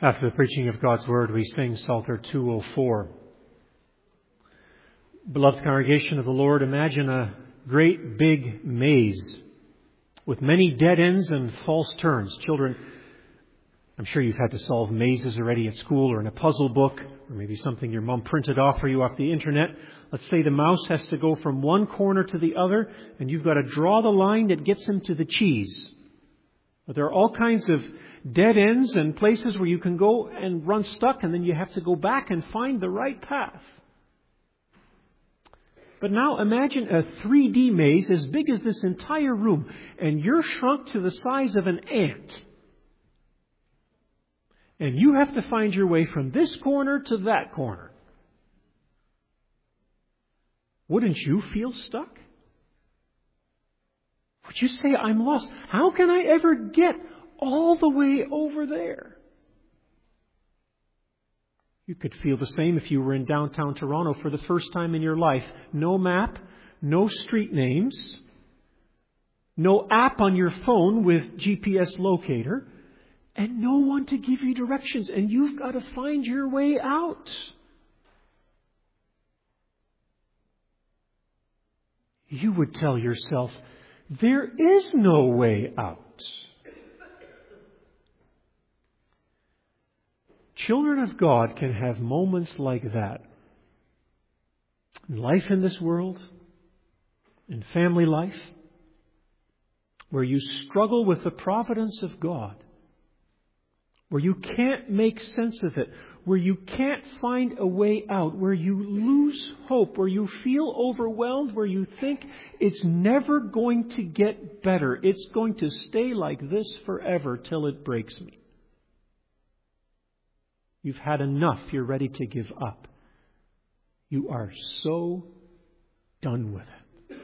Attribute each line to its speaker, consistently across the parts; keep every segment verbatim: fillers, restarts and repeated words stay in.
Speaker 1: After the preaching of God's Word, we sing Psalter two oh four. Beloved congregation of the Lord, imagine a great big maze with many dead ends and false turns. Children, I'm sure you've had to solve mazes already at school or in a puzzle book, or maybe something your mom printed off for you off the internet. Let's say the mouse has to go from one corner to the other, and you've got to draw the line that gets him to the cheese. But there are all kinds of dead ends and places where you can go and run stuck, and then you have to go back and find the right path. But now imagine a three D maze as big as this entire room, and you're shrunk to the size of an ant. And you have to find your way from this corner to that corner. Wouldn't you feel stuck? Would you say, I'm lost? How can I ever get all the way over there? You could feel the same if you were in downtown Toronto for the first time in your life. No map, no street names, no app on your phone with G P S locator, and no one to give you directions, and you've got to find your way out. You would tell yourself, there is no way out. Children of God can have moments like that. In life in this world, in family life, where you struggle with the providence of God, where you can't make sense of it, where you can't find a way out, where you lose hope, where you feel overwhelmed, where you think it's never going to get better. It's going to stay like this forever till it breaks me. You've had enough. You're ready to give up. You are so done with it.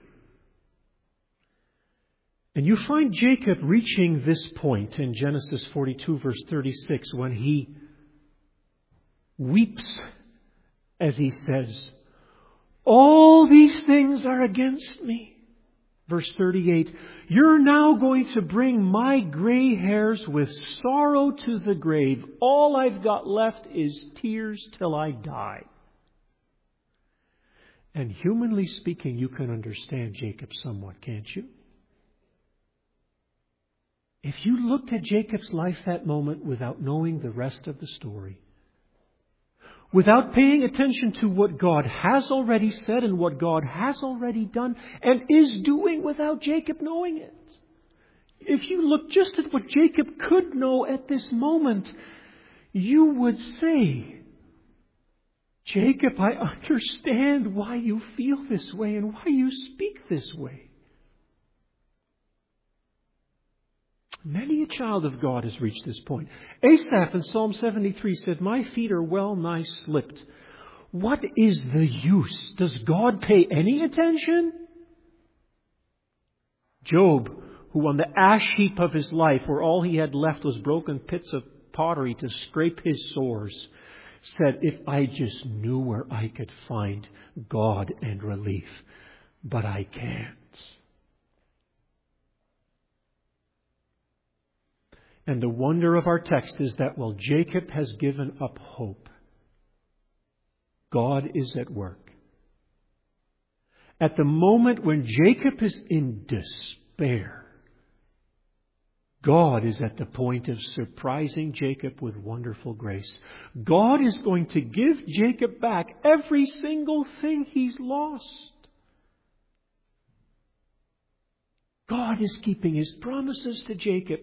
Speaker 1: And you find Jacob reaching this point in Genesis forty-two, verse thirty-six, when he weeps as he says, all these things are against me. Verse thirty-eight, you're now going to bring my gray hairs with sorrow to the grave. All I've got left is tears till I die. And humanly speaking, you can understand Jacob somewhat, can't you? If you looked at Jacob's life that moment without knowing the rest of the story, without paying attention to what God has already said and what God has already done and is doing without Jacob knowing it, if you look just at what Jacob could know at this moment, you would say, Jacob, I understand why you feel this way and why you speak this way. Many a child of God has reached this point. Asaph in Psalm seventy-three said, my feet are well nigh slipped. What is the use? Does God pay any attention? Job, who on the ash heap of his life, where all he had left was broken pits of pottery to scrape his sores, said, if I just knew where I could find God and relief, but I can't. And the wonder of our text is that while Jacob has given up hope, God is at work. At the moment when Jacob is in despair, God is at the point of surprising Jacob with wonderful grace. God is going to give Jacob back every single thing he's lost. God is keeping His promises to Jacob.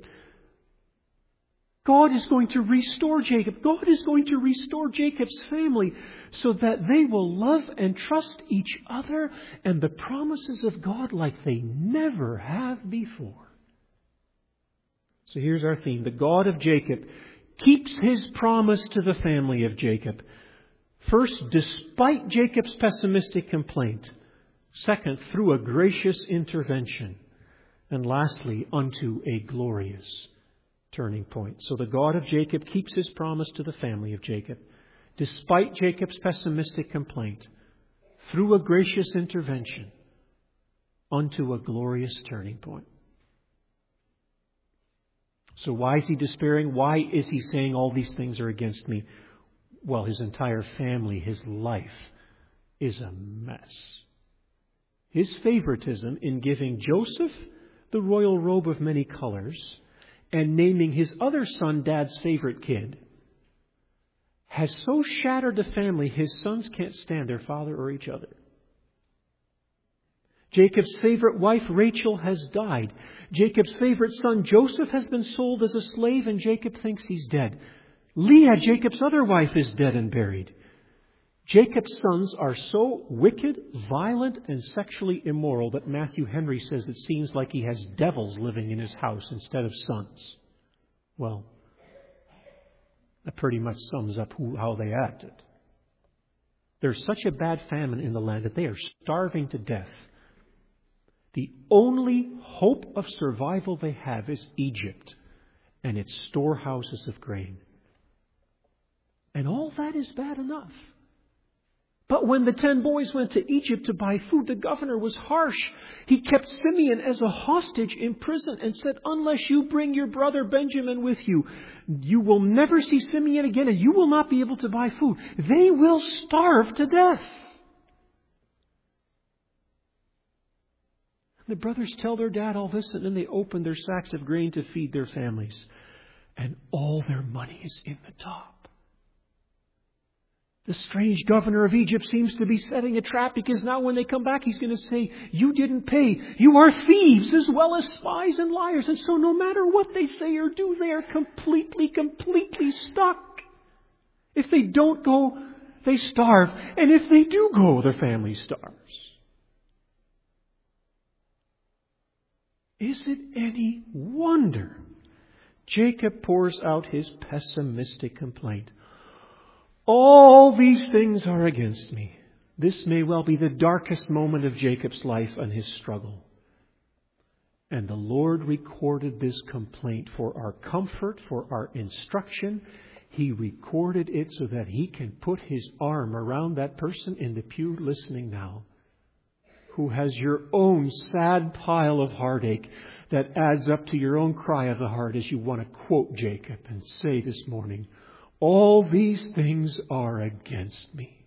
Speaker 1: God is going to restore Jacob. God is going to restore Jacob's family so that they will love and trust each other and the promises of God like they never have before. So here's our theme. The God of Jacob keeps His promise to the family of Jacob. First, despite Jacob's pessimistic complaint. Second, through a gracious intervention. And lastly, unto a glorious turning point. So the God of Jacob keeps His promise to the family of Jacob, despite Jacob's pessimistic complaint, through a gracious intervention, unto a glorious turning point. So why is he despairing? Why is he saying all these things are against me? Well, his entire family, his life is a mess. His favoritism in giving Joseph the royal robe of many colors and naming his other son Dad's favorite kid has so shattered the family his sons can't stand their father or each other. Jacob's favorite wife Rachel has died. Jacob's favorite son Joseph has been sold as a slave and Jacob thinks he's dead. Leah, Jacob's other wife, is dead and buried. Jacob's sons are so wicked, violent, and sexually immoral that Matthew Henry says it seems like he has devils living in his house instead of sons. Well, that pretty much sums up who, how they acted. There's such a bad famine in the land that they are starving to death. The only hope of survival they have is Egypt and its storehouses of grain. And all that is bad enough. But when the ten boys went to Egypt to buy food, the governor was harsh. He kept Simeon as a hostage in prison and said, unless you bring your brother Benjamin with you, you will never see Simeon again and you will not be able to buy food. They will starve to death. The brothers tell their dad all this, and then they open their sacks of grain to feed their families. And all their money is in the top. The strange governor of Egypt seems to be setting a trap, because now when they come back, he's going to say, you didn't pay. You are thieves as well as spies and liars. And so no matter what they say or do, they are completely, completely stuck. If they don't go, they starve. And if they do go, their family starves. Is it any wonder Jacob pours out his pessimistic complaint? All these things are against me. This may well be the darkest moment of Jacob's life and his struggle. And the Lord recorded this complaint for our comfort, for our instruction. He recorded it so that He can put His arm around that person in the pew listening now, who has your own sad pile of heartache that adds up to your own cry of the heart as you want to quote Jacob and say this morning, all these things are against me.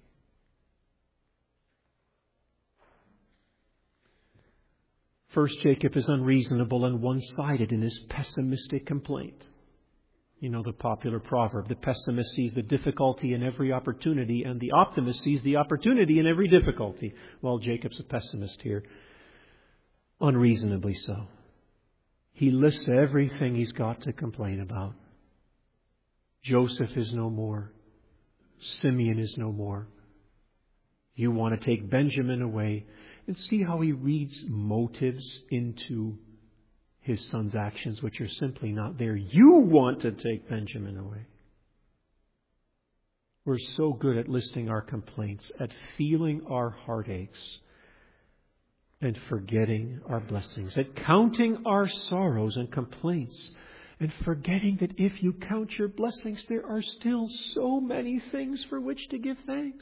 Speaker 1: First, Jacob is unreasonable and one-sided in his pessimistic complaint. You know the popular proverb, the pessimist sees the difficulty in every opportunity and the optimist sees the opportunity in every difficulty. Well, Jacob's a pessimist here. Unreasonably so. He lists everything he's got to complain about. Joseph is no more. Simeon is no more. You want to take Benjamin away. And see how he reads motives into his son's actions, which are simply not there. You want to take Benjamin away. We're so good at listing our complaints, at feeling our heartaches, and forgetting our blessings, at counting our sorrows and complaints, and forgetting that if you count your blessings, there are still so many things for which to give thanks.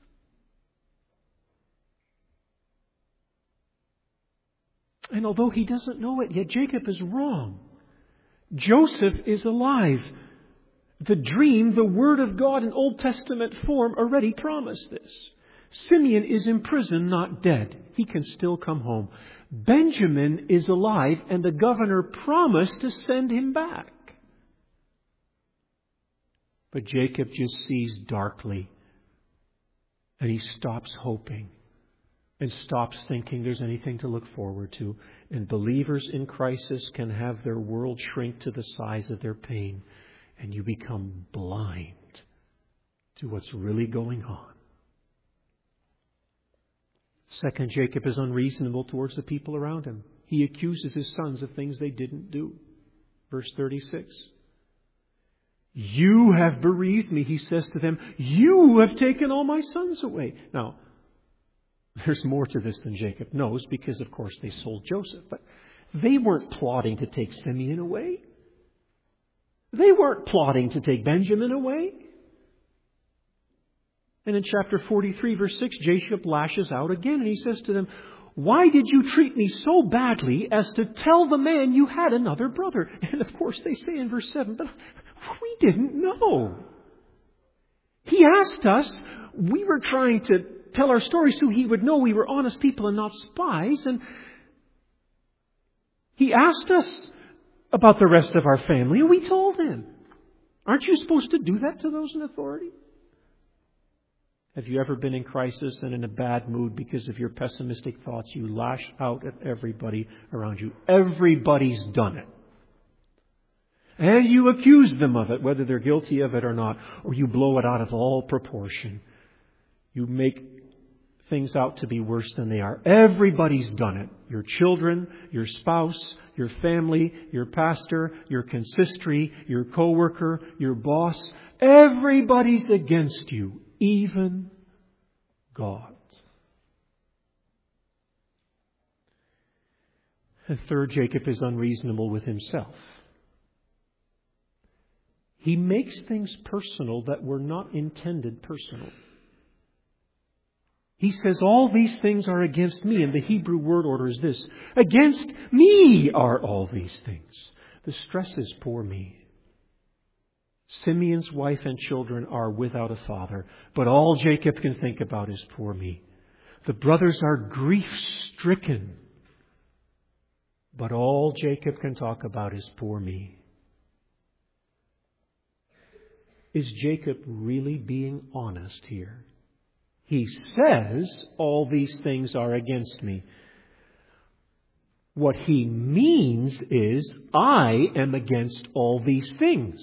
Speaker 1: And although he doesn't know it yet, Jacob is wrong. Joseph is alive. The dream, the Word of God in Old Testament form already promised this. Simeon is in prison, not dead. He can still come home. Benjamin is alive, and the governor promised to send him back. But Jacob just sees darkly, and he stops hoping and stops thinking there's anything to look forward to. And believers in crisis can have their world shrink to the size of their pain, and you become blind to what's really going on. Second, Jacob is unreasonable towards the people around him. He accuses his sons of things they didn't do. Verse thirty-six. You have bereaved me, he says to them. You have taken all my sons away. Now, there's more to this than Jacob knows, because of course they sold Joseph. But they weren't plotting to take Simeon away. They weren't plotting to take Benjamin away. And in chapter forty-three, verse six, Jacob lashes out again and he says to them, Why did you treat me so badly as to tell the man you had another brother? And of course they say in verse seven, but we didn't know. He asked us, we were trying to tell our story so he would know we were honest people and not spies. And he asked us about the rest of our family, and we told him. Aren't you supposed to do that to those in authority? Have you ever been in crisis and in a bad mood because of your pessimistic thoughts? You lash out at everybody around you. Everybody's done it. And you accuse them of it, whether they're guilty of it or not, or you blow it out of all proportion. You make things out to be worse than they are. Everybody's done it. Your children, your spouse, your family, your pastor, your consistory, your coworker, your boss. Everybody's against you, even God. And third, Jacob is unreasonable with himself. He makes things personal that were not intended personal. He says, all these things are against me. And the Hebrew word order is this: against me are all these things. The stress is poor me. Simeon's wife and children are without a father, but all Jacob can think about is poor me. The brothers are grief-stricken, but all Jacob can talk about is poor me. Is Jacob really being honest here? He says, all these things are against me. What he means is, I am against all these things.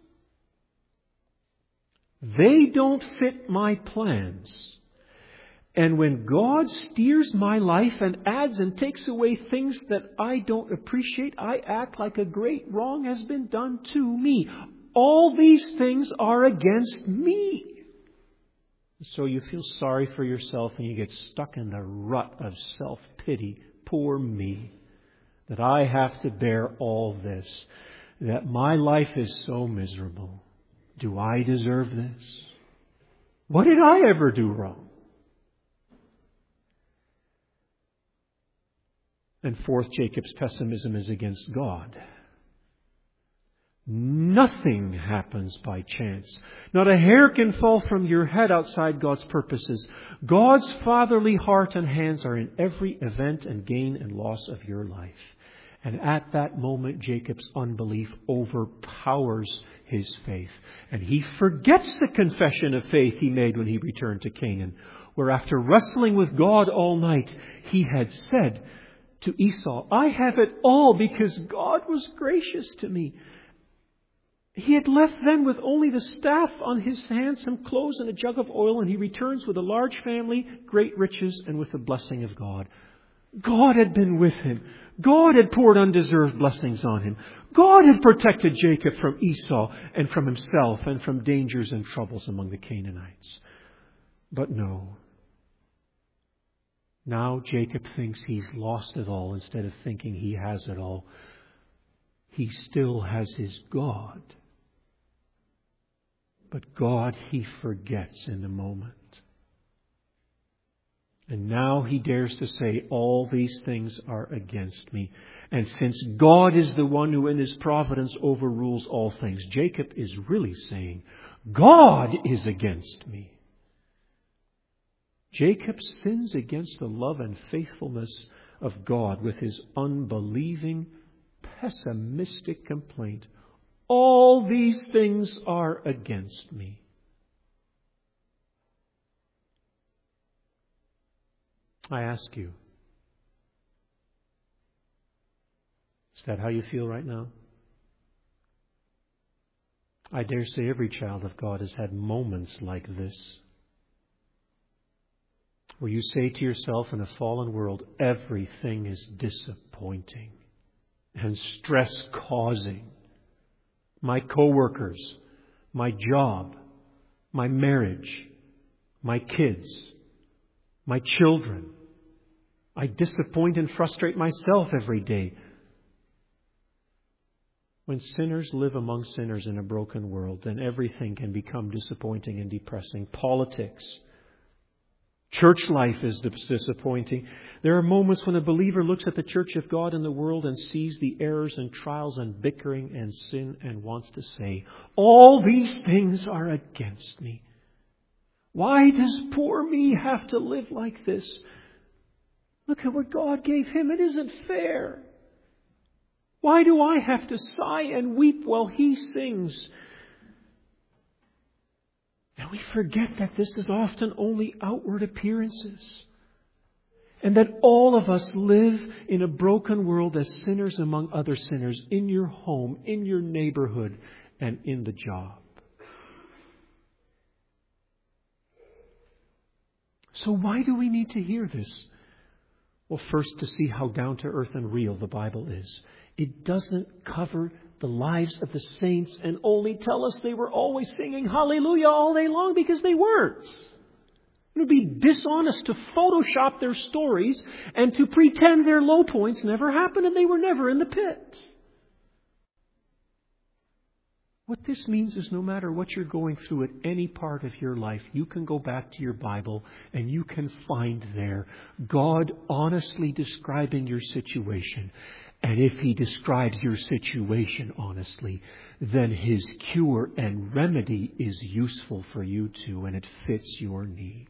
Speaker 1: They don't fit my plans. And when God steers my life and adds and takes away things that I don't appreciate, I act like a great wrong has been done to me. All these things are against me. So you feel sorry for yourself and you get stuck in the rut of self-pity. Poor me, that I have to bear all this, that my life is so miserable. Do I deserve this? What did I ever do wrong? And fourth, Jacob's pessimism is against God. Nothing happens by chance. Not a hair can fall from your head outside God's purposes. God's fatherly heart and hands are in every event and gain and loss of your life. And at that moment, Jacob's unbelief overpowers his faith. And he forgets the confession of faith he made when he returned to Canaan, where after wrestling with God all night, he had said to Esau, I have it all because God was gracious to me. He had left then with only the staff on his hands, some clothes and a jug of oil, and he returns with a large family, great riches, and with the blessing of God. God had been with him. God had poured undeserved blessings on him. God had protected Jacob from Esau and from himself and from dangers and troubles among the Canaanites. But no. Now Jacob thinks he's lost it all instead of thinking he has it all. He still has his God. But God he forgets in a moment. And now he dares to say, all these things are against me. And since God is the one who in his providence overrules all things, Jacob is really saying, God is against me. Jacob sins against the love and faithfulness of God with his unbelieving, pessimistic complaint. All these things are against me. I ask you, is that how you feel right now? I dare say every child of God has had moments like this, where you say to yourself, in a fallen world, everything is disappointing and stress-causing. My coworkers, my job, my marriage, my kids, my children. I disappoint and frustrate myself every day. When sinners live among sinners in a broken world, then everything can become disappointing and depressing. Politics, Church life is disappointing. There are moments when a believer looks at the church of God in the world and sees the errors and trials and bickering and sin and wants to say, all these things are against me. Why does poor me have to live like this? Look at what God gave him. It isn't fair. Why do I have to sigh and weep while he sings? And we forget that this is often only outward appearances. And that all of us live in a broken world as sinners among other sinners, in your home, in your neighborhood, and in the job. So why do we need to hear this? Well, first, to see how down to earth and real the Bible is. It doesn't cover the lives of the saints and only tell us they were always singing hallelujah all day long, because they weren't. It would be dishonest to Photoshop their stories and to pretend their low points never happened and they were never in the pit. What this means is no matter what you're going through at any part of your life, you can go back to your Bible and you can find there God honestly describing your situation. And if He describes your situation honestly, then His cure and remedy is useful for you too, and it fits your need.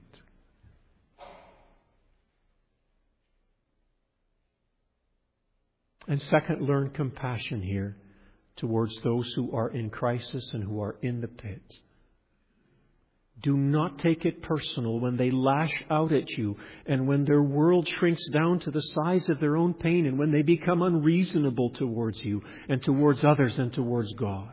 Speaker 1: And second, learn compassion here towards those who are in crisis and who are in the pit. Do not take it personal when they lash out at you and when their world shrinks down to the size of their own pain and when they become unreasonable towards you and towards others and towards God.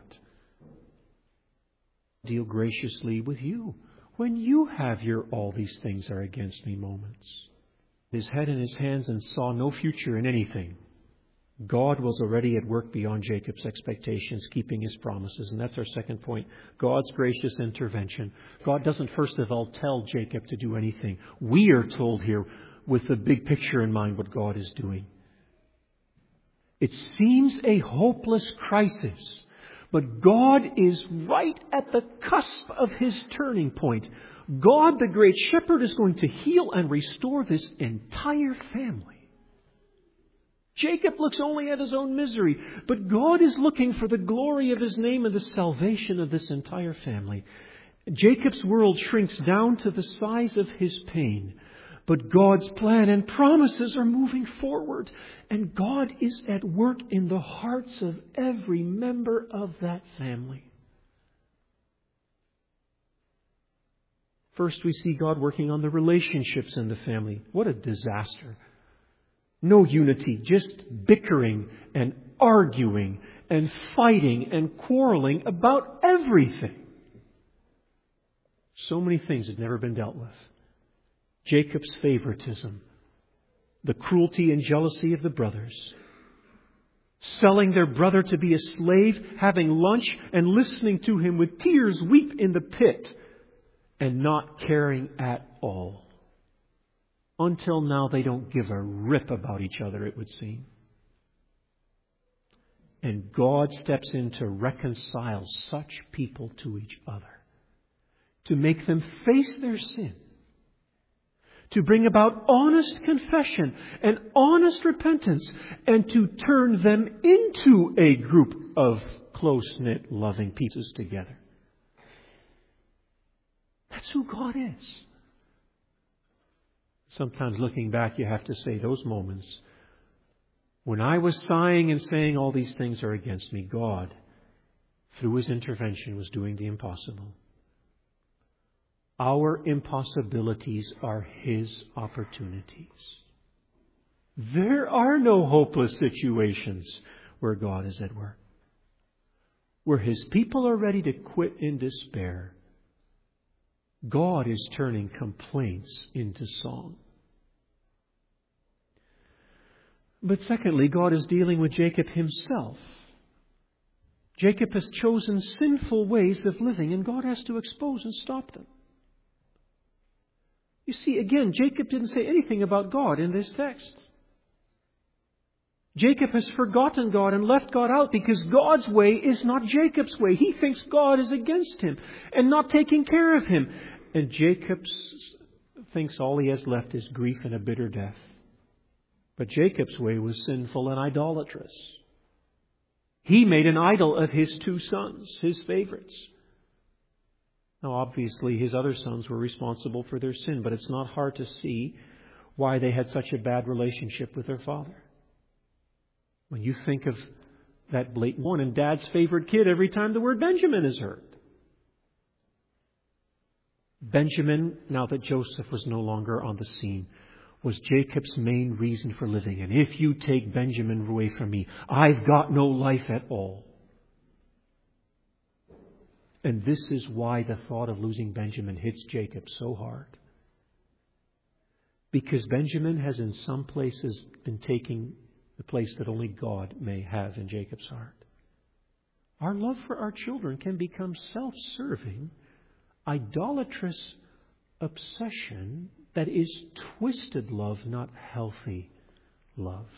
Speaker 1: Deal graciously with you when you have your all these things are against me moments. His head in his hands and saw no future in anything. God was already at work beyond Jacob's expectations, keeping His promises. And that's our second point. God's gracious intervention. God doesn't first of all tell Jacob to do anything. We are told here with the big picture in mind what God is doing. It seems a hopeless crisis, but God is right at the cusp of His turning point. God, the great shepherd, is going to heal and restore this entire family. Jacob looks only at his own misery, but God is looking for the glory of His name and the salvation of this entire family. Jacob's world shrinks down to the size of his pain, but God's plan and promises are moving forward, and God is at work in the hearts of every member of that family. First, we see God working on the relationships in the family. What a disaster. No unity, just bickering and arguing and fighting and quarreling about everything. So many things had never been dealt with. Jacob's favoritism, the cruelty and jealousy of the brothers, selling their brother to be a slave, having lunch and listening to him with tears weep in the pit, and not caring at all. Until now, they don't give a rip about each other, it would seem. And God steps in to reconcile such people to each other, to make them face their sin, to bring about honest confession and honest repentance, and to turn them into a group of close-knit, loving pieces together. That's who God is. Sometimes looking back, you have to say those moments when I was sighing and saying all these things are against me, God, through His intervention, was doing the impossible. Our impossibilities are His opportunities. There are no hopeless situations where God is at work. Where His people are ready to quit in despair, God is turning complaints into song. But secondly, God is dealing with Jacob himself. Jacob has chosen sinful ways of living, and God has to expose and stop them. You see, again, Jacob didn't say anything about God in this text. Jacob has forgotten God and left God out because God's way is not Jacob's way. He thinks God is against him and not taking care of him. And Jacob's thinks all he has left is grief and a bitter death. But Jacob's way was sinful and idolatrous. He made an idol of his two sons, his favorites. Now, obviously, his other sons were responsible for their sin, but it's not hard to see why they had such a bad relationship with their father. When you think of that blatant one, and Dad's favorite kid every time the word Benjamin is heard. Benjamin, now that Joseph was no longer on the scene, was Jacob's main reason for living. And if you take Benjamin away from me, I've got no life at all. And this is why the thought of losing Benjamin hits Jacob so hard. Because Benjamin has in some places been taking the place that only God may have in Jacob's heart. Our love for our children can become self-serving, idolatrous obsession that is twisted love, not healthy love.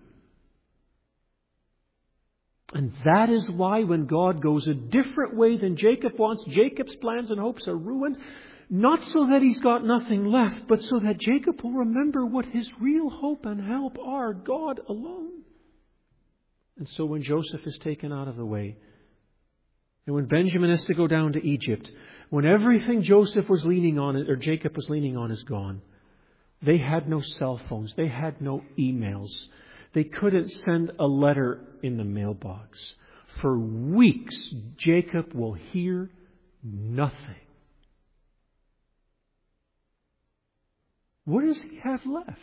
Speaker 1: And that is why when God goes a different way than Jacob wants, Jacob's plans and hopes are ruined. Not so that he's got nothing left, but so that Jacob will remember what his real hope and help are, God alone. And so when Joseph is taken out of the way, and when Benjamin has to go down to Egypt, when everything Joseph was leaning on, or Jacob was leaning on, is gone, they had no cell phones, they had no emails, they couldn't send a letter in the mailbox. For weeks, Jacob will hear nothing. What does he have left?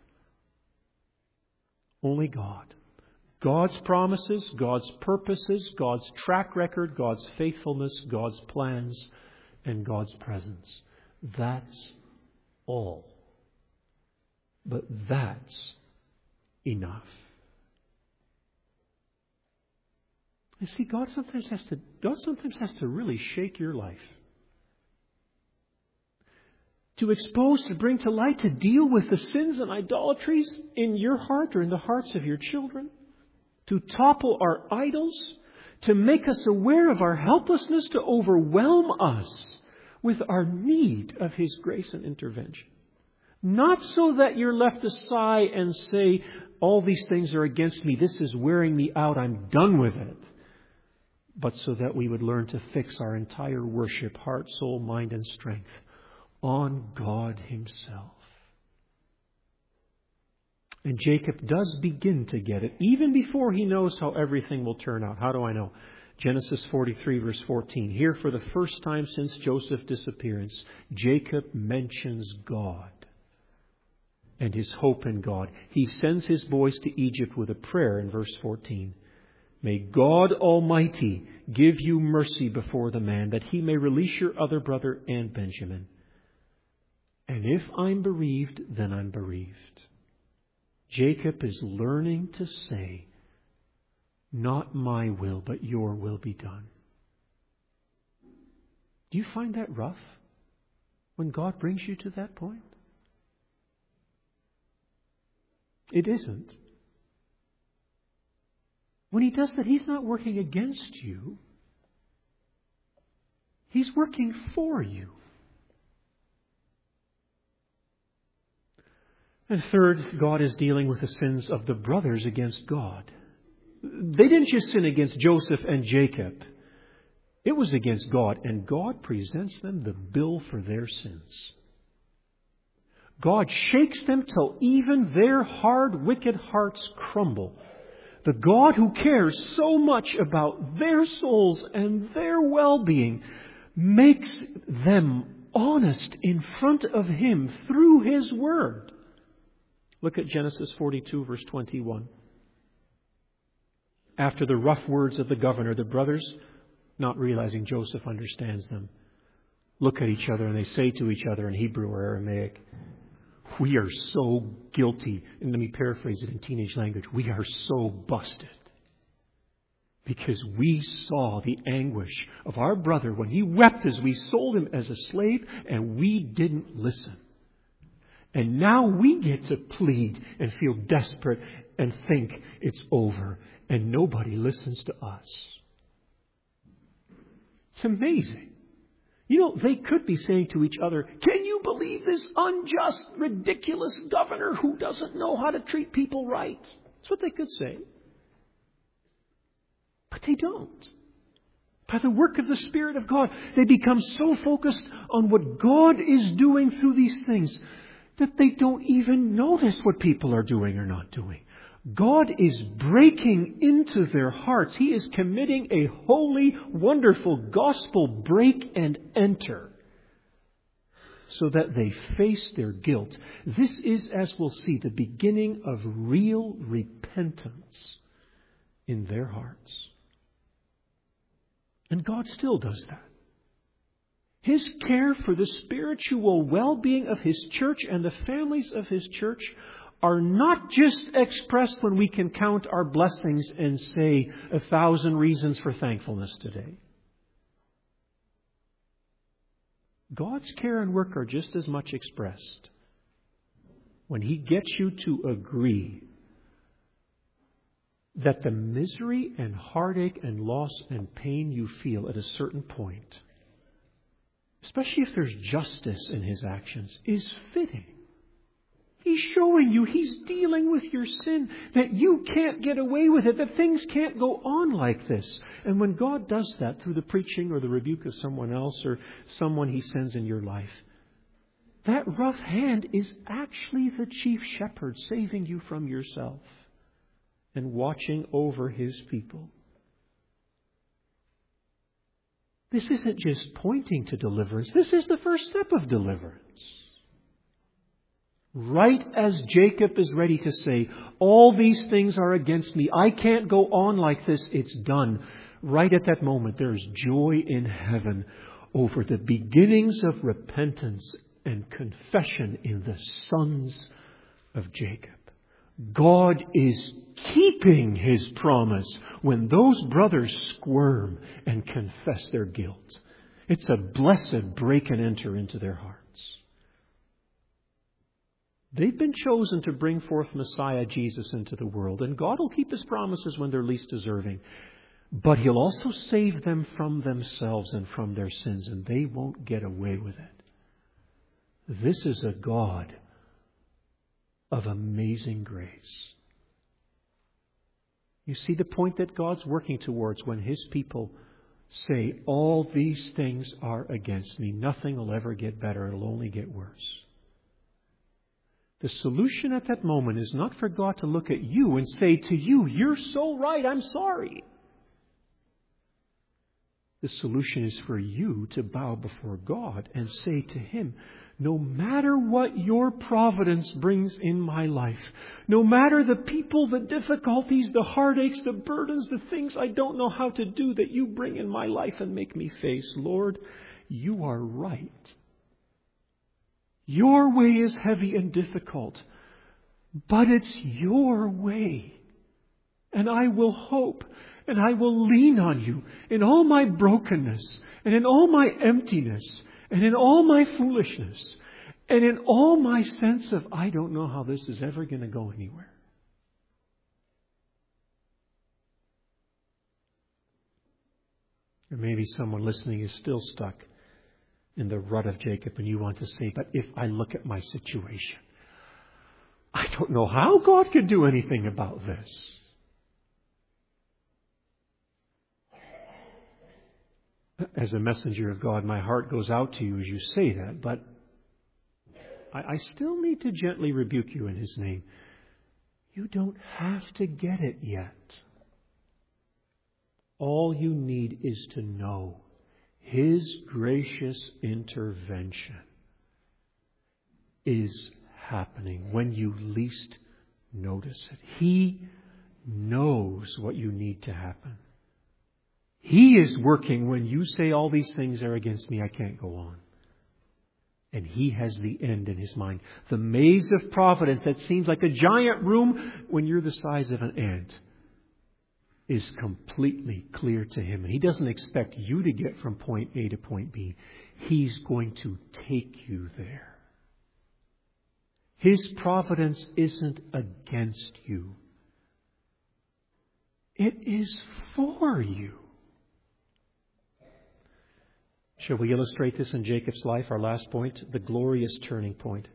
Speaker 1: Only God. God's promises, God's purposes, God's track record, God's faithfulness, God's plans, and God's presence. That's all. But that's enough. You see, God sometimes has to, God sometimes has to really shake your life. To expose, to bring to light, to deal with the sins and idolatries in your heart or in the hearts of your children. To topple our idols. To make us aware of our helplessness. To overwhelm us with our need of His grace and intervention. Not so that you're left to sigh and say, all these things are against me. This is wearing me out. I'm done with it. But so that we would learn to fix our entire worship, heart, soul, mind, and strength on God Himself. And Jacob does begin to get it, even before he knows how everything will turn out. How do I know? Genesis forty-three, verse fourteen. Here, for the first time since Joseph's disappearance, Jacob mentions God and his hope in God. He sends his boys to Egypt with a prayer in verse fourteen. May God Almighty give you mercy before the man, that he may release your other brother and Benjamin. And if I'm bereaved, then I'm bereaved. Jacob is learning to say, not my will, but your will be done. Do you find that rough when God brings you to that point? It isn't. When He does that, He's not working against you. He's working for you. And third, God is dealing with the sins of the brothers against God. They didn't just sin against Joseph and Jacob. It was against God, and God presents them the bill for their sins. God shakes them till even their hard, wicked hearts crumble. The God who cares so much about their souls and their well-being makes them honest in front of Him through His Word. Look at Genesis forty-two, verse twenty-one. After the rough words of the governor, the brothers, not realizing Joseph understands them, look at each other and they say to each other in Hebrew or Aramaic, we are so guilty. And let me paraphrase it in teenage language. We are so busted. Because we saw the anguish of our brother when he wept as we sold him as a slave, and we didn't listen. And now we get to plead and feel desperate and think it's over, and nobody listens to us. It's amazing. You know, they could be saying to each other, can you believe this unjust, ridiculous governor who doesn't know how to treat people right? That's what they could say. But they don't. By the work of the Spirit of God, they become so focused on what God is doing through these things that they don't even notice what people are doing or not doing. God is breaking into their hearts. He is committing a holy, wonderful gospel break and enter so that they face their guilt. This is, as we'll see, the beginning of real repentance in their hearts. And God still does that. His care for the spiritual well-being of His church and the families of His church are not just expressed when we can count our blessings and say a thousand reasons for thankfulness today. God's care and work are just as much expressed when He gets you to agree that the misery and heartache and loss and pain you feel at a certain point, especially if there's justice in His actions, is fitting. He's showing you, He's dealing with your sin, that you can't get away with it, that things can't go on like this. And when God does that through the preaching or the rebuke of someone else or someone He sends in your life, that rough hand is actually the chief shepherd saving you from yourself and watching over His people. This isn't just pointing to deliverance. This is the first step of deliverance. Right as Jacob is ready to say, all these things are against me. I can't go on like this. It's done. Right at that moment, there is joy in heaven over the beginnings of repentance and confession in the sons of Jacob. God is keeping His promise when those brothers squirm and confess their guilt. It's a blessed break and enter into their hearts. They've been chosen to bring forth Messiah Jesus into the world, and God will keep His promises when they're least deserving. But He'll also save them from themselves and from their sins, and they won't get away with it. This is a God of amazing grace. You see the point that God's working towards when His people say, all these things are against me. Nothing will ever get better. It'll only get worse. The solution at that moment is not for God to look at you and say to you, you're so right, I'm sorry. The solution is for you to bow before God and say to Him, no matter what your providence brings in my life, no matter the people, the difficulties, the heartaches, the burdens, the things I don't know how to do that you bring in my life and make me face, Lord, you are right. Your way is heavy and difficult, but it's your way. And I will hope and I will lean on you in all my brokenness and in all my emptiness and in all my foolishness and in all my sense of I don't know how this is ever going to go anywhere. Or maybe someone listening is still stuck in the rut of Jacob and you want to say, but if I look at my situation, I don't know how God can do anything about this. As a messenger of God, my heart goes out to you as you say that, but I, I still need to gently rebuke you in His name. You don't have to get it yet. All you need is to know His gracious intervention is happening when you least notice it. He knows what you need to happen. He is working when you say all these things are against me, I can't go on. And He has the end in His mind. The maze of providence that seems like a giant room when you're the size of an ant is completely clear to Him. He doesn't expect you to get from point A to point B. He's going to take you there. His providence isn't against you. It is for you. Shall we illustrate this in Jacob's life? Our last point, the glorious turning point.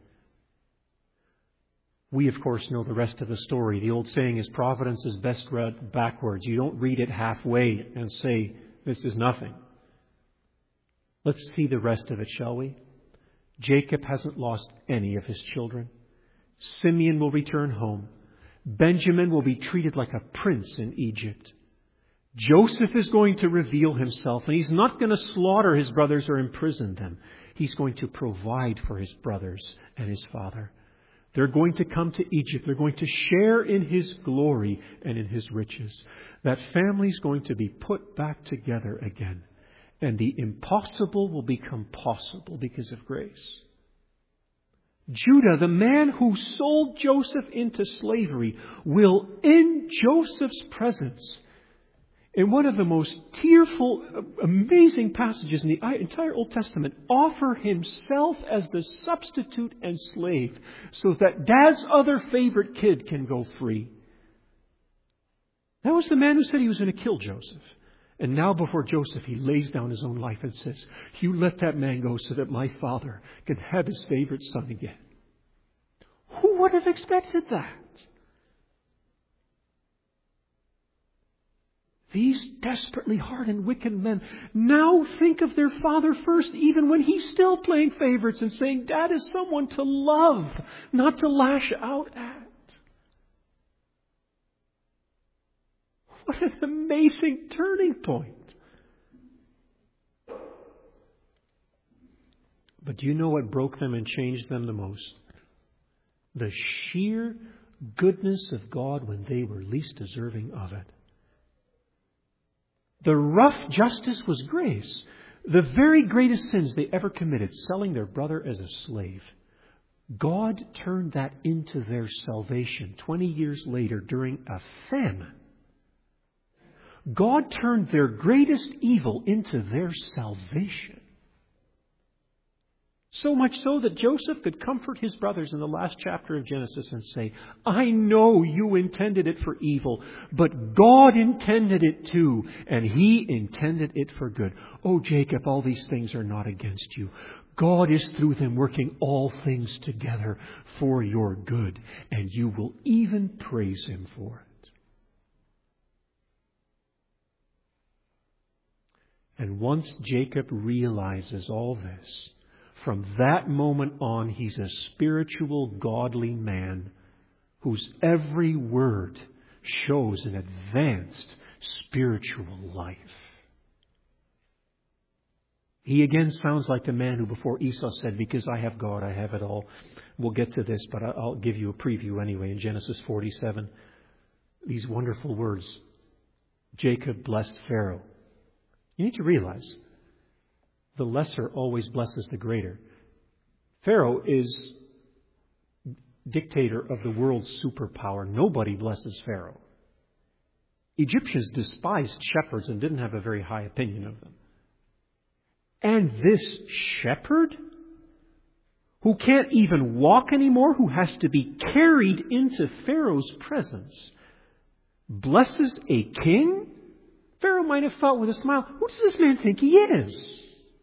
Speaker 1: We, of course, know the rest of the story. The old saying is, providence is best read backwards. You don't read it halfway and say, this is nothing. Let's see the rest of it, shall we? Jacob hasn't lost any of his children. Simeon will return home. Benjamin will be treated like a prince in Egypt. Joseph is going to reveal himself, and he's not going to slaughter his brothers or imprison them. He's going to provide for his brothers and his father. They're going to come to Egypt. They're going to share in his glory and in his riches. That family's going to be put back together again. And the impossible will become possible because of grace. Judah, the man who sold Joseph into slavery, will, in Joseph's presence, in one of the most tearful, amazing passages in the entire Old Testament, offer himself as the substitute and slave so that Dad's other favorite kid can go free. That was the man who said he was going to kill Joseph. And now before Joseph, he lays down his own life and says, you let that man go so that my father can have his favorite son again. Who would have expected that? These desperately hard and wicked men now think of their father first, even when he's still playing favorites and saying, Dad is someone to love, not to lash out at. What an amazing turning point. But do you know what broke them and changed them the most? The sheer goodness of God when they were least deserving of it. The rough justice was grace. The very greatest sins they ever committed, selling their brother as a slave. God turned that into their salvation twenty years later during a famine. God turned their greatest evil into their salvation. So much so that Joseph could comfort his brothers in the last chapter of Genesis and say, I know you intended it for evil, but God intended it too, and He intended it for good. Oh, Jacob, all these things are not against you. God is through them working all things together for your good, and you will even praise Him for it. And once Jacob realizes all this, from that moment on, he's a spiritual, godly man whose every word shows an advanced spiritual life. He again sounds like the man who before Esau said, because I have God, I have it all. We'll get to this, but I'll give you a preview anyway in Genesis forty-seven. These wonderful words. Jacob blessed Pharaoh. You need to realize the lesser always blesses the greater. Pharaoh is dictator of the world's superpower. Nobody blesses Pharaoh. Egyptians despised shepherds and didn't have a very high opinion of them. And this shepherd, who can't even walk anymore, who has to be carried into Pharaoh's presence, blesses a king? Pharaoh might have thought with a smile, who does this man think he is?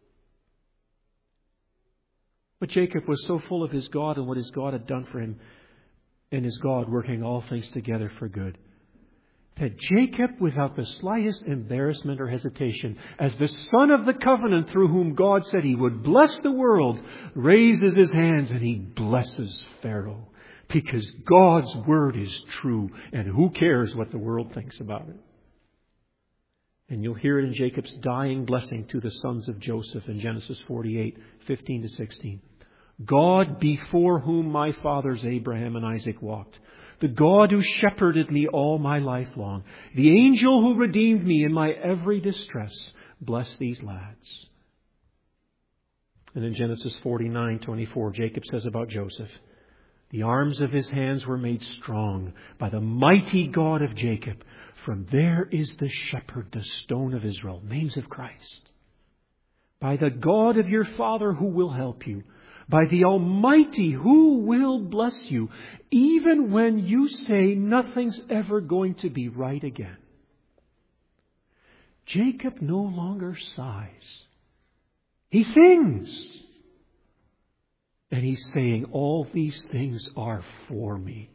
Speaker 1: But Jacob was so full of his God and what his God had done for him, and his God working all things together for good, that Jacob, without the slightest embarrassment or hesitation, as the son of the covenant through whom God said He would bless the world, raises his hands and he blesses Pharaoh. Because God's word is true, and who cares what the world thinks about it? And you'll hear it in Jacob's dying blessing to the sons of Joseph in Genesis forty-eight, fifteen to sixteen. God before whom my fathers Abraham and Isaac walked, the God who shepherded me all my life long, the angel who redeemed me in my every distress, bless these lads. And in Genesis forty-nine, twenty-four, Jacob says about Joseph, the arms of his hands were made strong by the mighty God of Jacob. From there is the shepherd, the stone of Israel, names of Christ. By the God of your father who will help you. By the Almighty who will bless you. Even when you say nothing's ever going to be right again. Jacob no longer sighs. He sings. And he's saying, all these things are for me.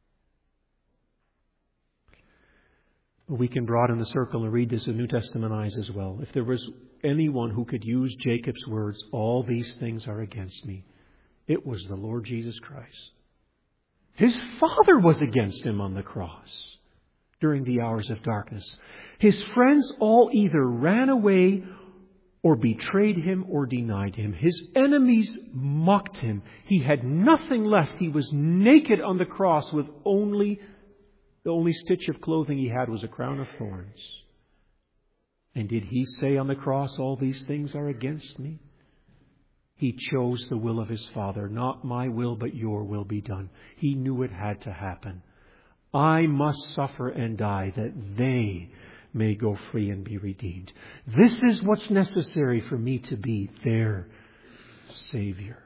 Speaker 1: We can broaden the circle and read this in New Testament eyes as well. If there was anyone who could use Jacob's words, all these things are against me, it was the Lord Jesus Christ. His father was against him on the cross during the hours of darkness. His friends all either ran away or betrayed him or denied him. His enemies mocked him. He had nothing left. He was naked on the cross with only, the only stitch of clothing he had was a crown of thorns. And did he say on the cross, all these things are against me? He chose the will of his Father. Not my will, but your will be done. He knew it had to happen. I must suffer and die that they may go free and be redeemed. This is what's necessary for me to be their Savior.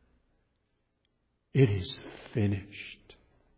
Speaker 1: It is finished.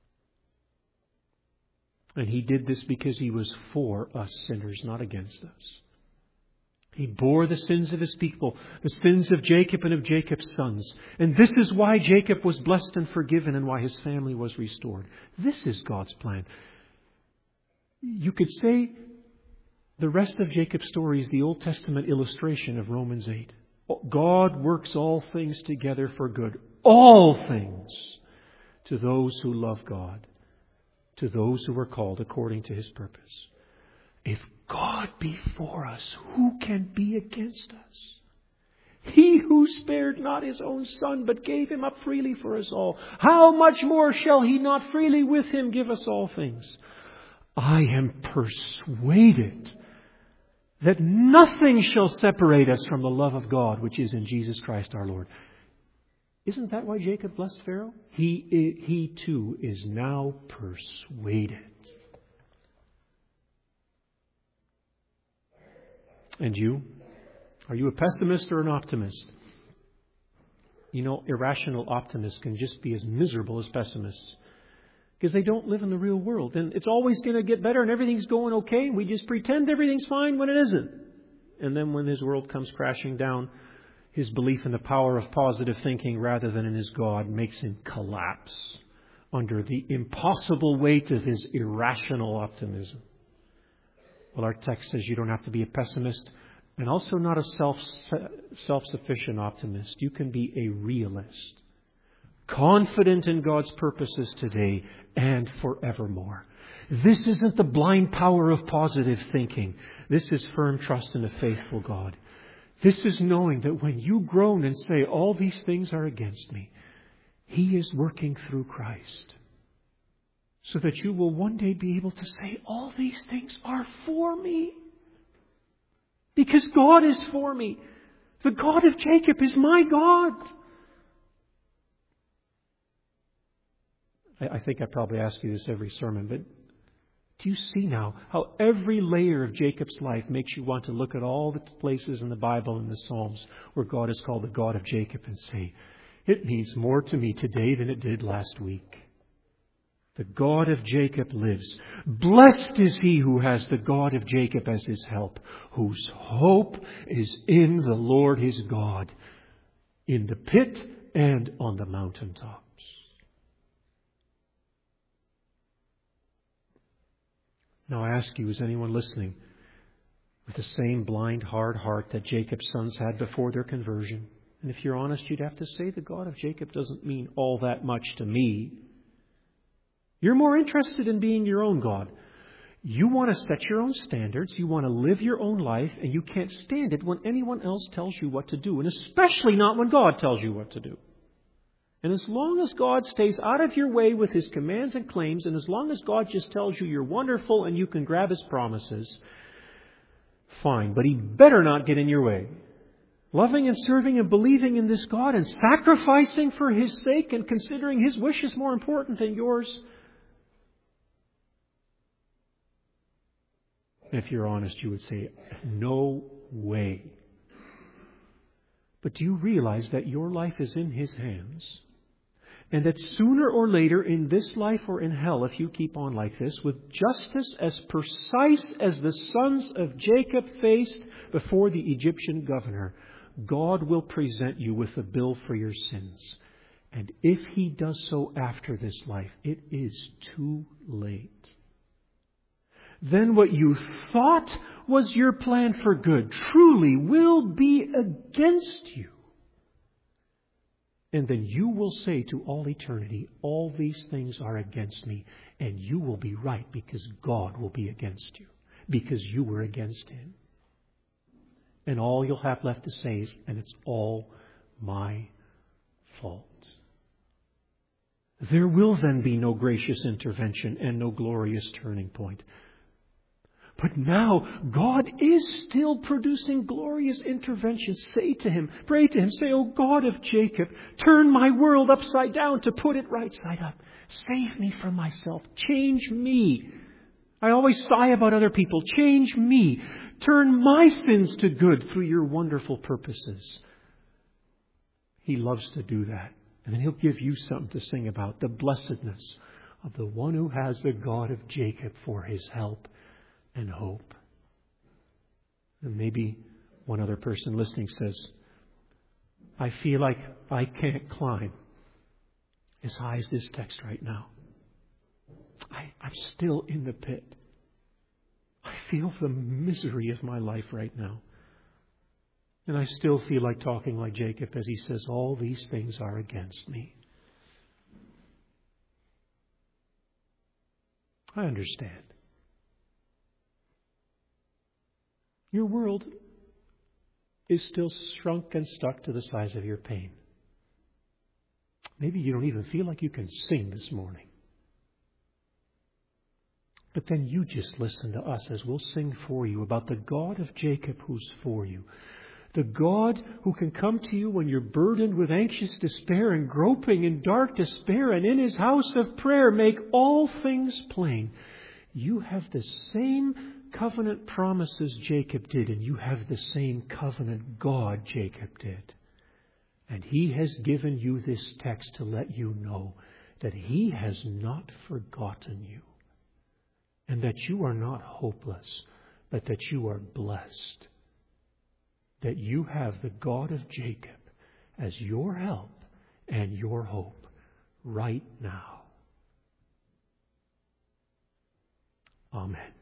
Speaker 1: And He did this because He was for us sinners, not against us. He bore the sins of His people, the sins of Jacob and of Jacob's sons. And this is why Jacob was blessed and forgiven and why his family was restored. This is God's plan. You could say the rest of Jacob's story is the Old Testament illustration of Romans eight. God works all things together for good. All things to those who love God, to those who are called according to His purpose. If God be for us, who can be against us? He who spared not His own Son, but gave Him up freely for us all, how much more shall He not freely with Him give us all things? I am persuaded that nothing shall separate us from the love of God, which is in Jesus Christ our Lord. Isn't that why Jacob blessed Pharaoh? He, he too is now persuaded. And you? Are you a pessimist or an optimist? You know, irrational optimists can just be as miserable as pessimists because they don't live in the real world. And it's always going to get better and everything's going okay. We just pretend everything's fine when it isn't. And then when his world comes crashing down, his belief in the power of positive thinking rather than in his God makes him collapse under the impossible weight of his irrational optimism. Well, our text says you don't have to be a pessimist and also not a self, self-sufficient optimist. You can be a realist, confident in God's purposes today and forevermore. This isn't the blind power of positive thinking. This is firm trust in a faithful God. This is knowing that when you groan and say, all these things are against me, He is working through Christ, so that you will one day be able to say, all these things are for me. Because God is for me. The God of Jacob is my God. I, I think I probably ask you this every sermon, but do you see now how every layer of Jacob's life makes you want to look at all the places in the Bible and the Psalms where God is called the God of Jacob and say, it means more to me today than it did last week. The God of Jacob lives. Blessed is he who has the God of Jacob as his help, whose hope is in the Lord his God, in the pit and on the mountaintops. Now I ask you, is anyone listening with the same blind, hard heart that Jacob's sons had before their conversion? And if you're honest, you'd have to say the God of Jacob doesn't mean all that much to me. You're more interested in being your own God. You want to set your own standards. You want to live your own life. And you can't stand it when anyone else tells you what to do. And especially not when God tells you what to do. And as long as God stays out of your way with His commands and claims, and as long as God just tells you you're wonderful and you can grab His promises, fine. But He better not get in your way. Loving and serving and believing in this God and sacrificing for His sake and considering His wishes more important than yours. If you're honest, you would say, no way. But do you realize that your life is in His hands? And that sooner or later, in this life or in hell, if you keep on like this, with justice as precise as the sons of Jacob faced before the Egyptian governor, God will present you with a bill for your sins. And if He does so after this life, it is too late. Then what you thought was your plan for good truly will be against you. And then you will say to all eternity, all these things are against me. And you will be right because God will be against you. Because you were against Him. And all you'll have left to say is, and it's all my fault. There will then be no gracious intervention and no glorious turning point. But now, God is still producing glorious intervention. Say to Him, pray to Him, say, "O God of Jacob, turn my world upside down to put it right side up. Save me from myself. Change me. I always sigh about other people. Change me. Turn my sins to good through your wonderful purposes." He loves to do that. And then He'll give you something to sing about. The blessedness of the one who has the God of Jacob for his help and hope. And maybe one other person listening says, "I feel like I can't climb as high as this text right now. I, I'm still in the pit. I feel the misery of my life right now. And I still feel like talking like Jacob as he says, all these things are against me." I understand. Your world is still shrunk and stuck to the size of your pain. Maybe you don't even feel like you can sing this morning. But then you just listen to us as we'll sing for you about the God of Jacob who's for you. The God who can come to you when you're burdened with anxious despair and groping in dark despair, and in His house of prayer make all things plain. You have the same covenant promises Jacob did, and you have the same covenant God Jacob did. And He has given you this text to let you know that He has not forgotten you, and that you are not hopeless, but that you are blessed. That you have the God of Jacob as your help and your hope right now. Amen.